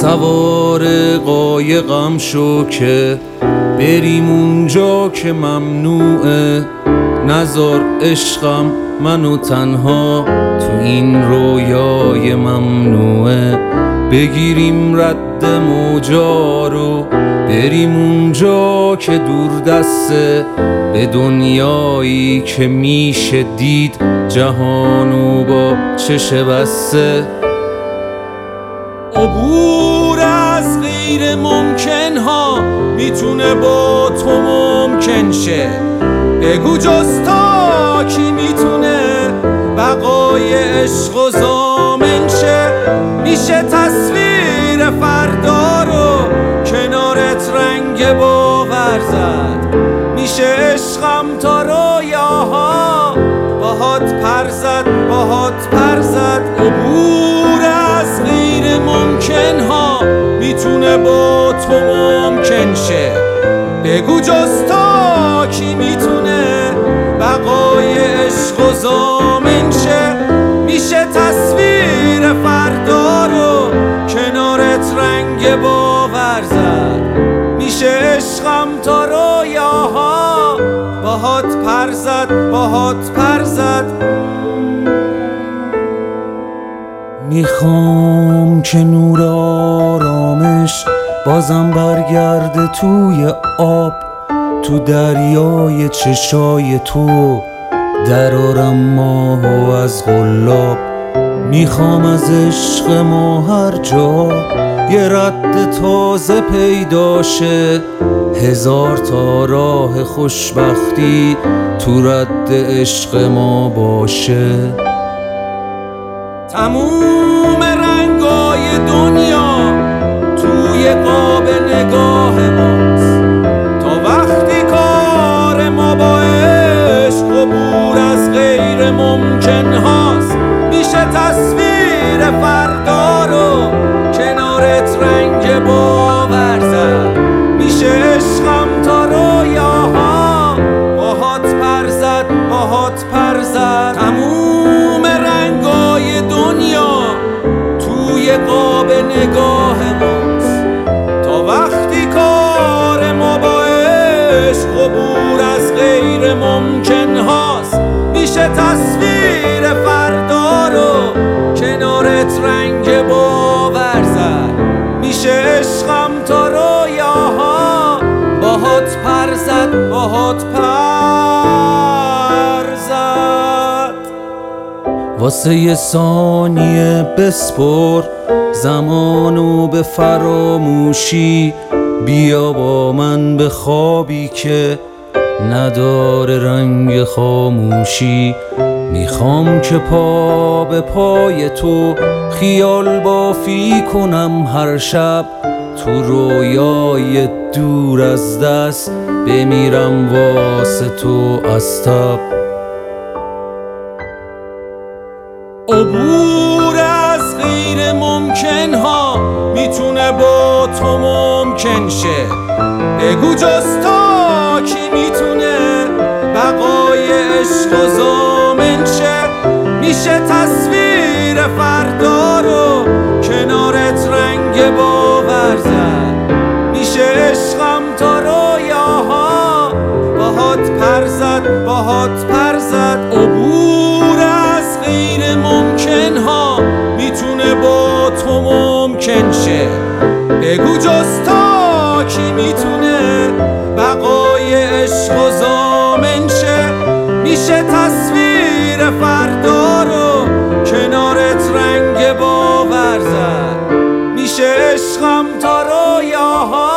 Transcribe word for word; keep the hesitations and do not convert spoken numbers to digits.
سوار قایقم شو که بریم اونجا که ممنوعه. نذار عشقم منو تنها تو این رویای ممنوعه. بگیریم رد موجا رو بریم اونجا که دور دسته، به دنیایی که میشه دید جهانو با چش بسته. عبور از غیر ممکن ها میتونه با تو ممکن شه. بگو جز تا کی میتونه بقای عشق و ضامن شه. میشه تصویر فردا رو کنارت رنگ باور زد. میشه عشقم تا رویاها باهات پر زد باهات پر زد. عبور از غیر ممکن ها میتونه با تو ممکن شه. بگو جز تا کی میتونه بقای عشق و ضامن شه. میشه تصویر فردا رو کنارت رنگ باور زد. میشه عشقم تا رویاها باهات پر زد باهات پر زد. میخوام که نور آرامش بازم برگرده توی آب، تو دریای چشای تو درارم ماهو از غلاب. میخوام از عشق ما هر جا یه رد تازه پیدا شه. هزار تا راه خوشبختی تو رد عشق ما باشه. تموم رنگای دنیا توی قاب نگاه ماست. تا وقتی کار ما با عشق عبور از غیر ممکن هاست. میشه تصویر فردا رو کنارت رنگ باور زد. میشه عشقم تا رویاها باهات پر زد باهات پر زد. تموم رنگای دنیا توی قاب نگاه ماست. تا وقتی کار ما با عشق عبور از غیر ممکن هاست. میشه تصویر فردا رو کنارت رنگ باور زد. میشه عشقم تا رویاها باهات پر زد باهات پر زد. واسه یه ثانیه بسپر زمانو به فراموشی. بیا با من به خوابی که نداره رنگ خاموشی. میخوام که پا به پای تو خیال بافی کنم هر شب. تو رویای دور از دست بمیرم واسه تو از تب. عبور از غیر ممکن ها میتونه با تو ممکن شه. بگو جز تا کی میتونه بقای عشق و ضامن شه. میشه تصویر فردا رو کنارت رنگ باور زد. میشه عشقم تا رویاها باهات پر زد باهات پر زد. عبور از غیر ممکن ها میتونه با تو ممکن شه. بگو جز تا کی میتونه بقای عشق و ضامن شه. میشه تصویر فردا رو کنارت رنگ باور زد. میشه عشقم تا رویاها